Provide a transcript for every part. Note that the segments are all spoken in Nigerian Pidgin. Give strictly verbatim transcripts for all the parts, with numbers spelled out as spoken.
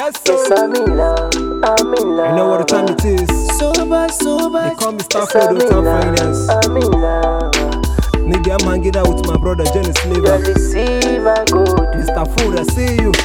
Yes, sir. Yes, I'm in love, I'm in love. You know what the time it is. Sober, sober. They call me Yes, Starfield I'm in Hotel love, Finance. I'm in love. Nigga, I'm hanging out with my brother Johnny Sliver. Girl, receive my good. Mister Food, I see you.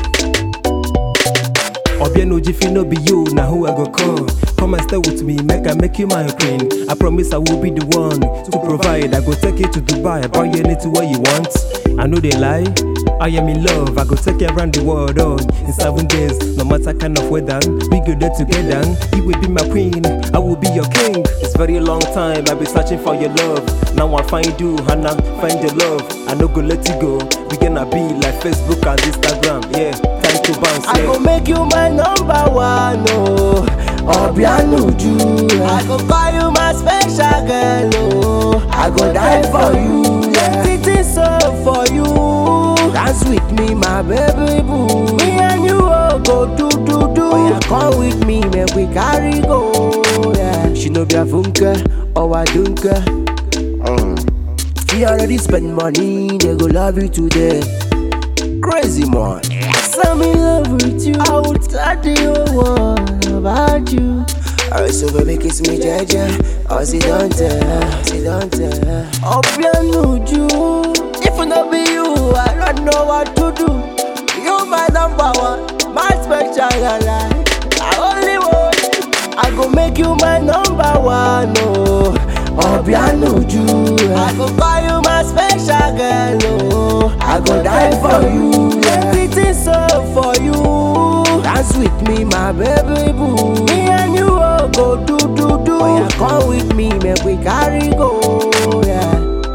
Obiano Jiffy no be you, now who I go call? Come and stay with me, make I make you my queen. I promise I will be the one to provide. I go take you to Dubai, I buy you anything what you want. I know they lie, I am in love. I go take you around the world on in seven days, no matter kind of weather. We go there together. You will be my queen, I will be your king. It's very long time I be searching for your love. Now I find you, Hannah, find your love. I no go let you go. We gonna be like Facebook and Instagram. Yeah, time to bounce. Yeah. I go make you my number one, oh. Obianuju. I go call you my special girl, oh. I go die for you. Let it is so for you. Dance with me, my baby boo. Me and you oh, go do do do. Oh, yeah, come with me, make we carry go. Yeah. She no be a funke or a dunke. Mm. She already spend money, they go love you today. Crazy man. Yes, I'm in love with you. I will tell you what about you. Alright, so baby, kiss me, Jaja. Oh, see, don't tell, see, don't tell. Obianuju. If it not be you, I don't know what to do. You my number one, my special guy. I only want, I go make you my number one, oh. Obianuju. I go call you my special girl, oh. I go die for you. Everything so for you. Dance with me, my baby boo. Me and you oh, go do do do. Oh, yeah, come with me, make we carry go. Yeah.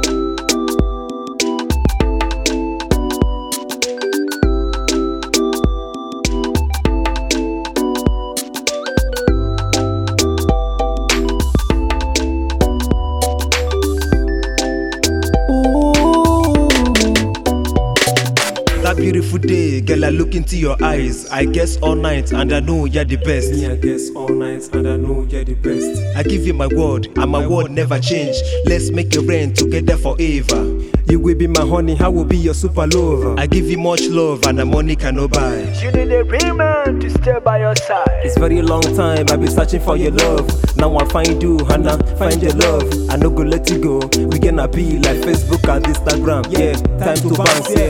That beautiful day, girl, I look into your eyes. I guess all night, and I know you're the best. Me, I guess all night, and I know you're the best. I give you my word, and my word never change. Let's make it rain together forever. You will be my honey, I will be your super lover. I give you much love, and the money cannot buy. You need a real man to stay by your side. It's very long time I've been searching for your love. Now I find you, Hannah, find your love. I no go let you go. We gonna be like Facebook and Instagram. Yeah, time to bounce, yeah.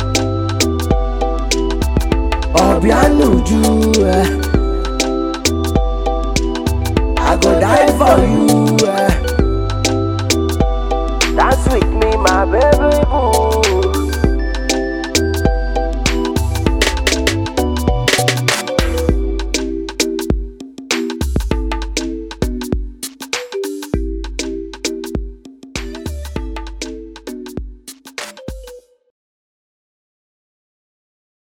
Obianuju, I go die for you. Dance with me, my baby boo.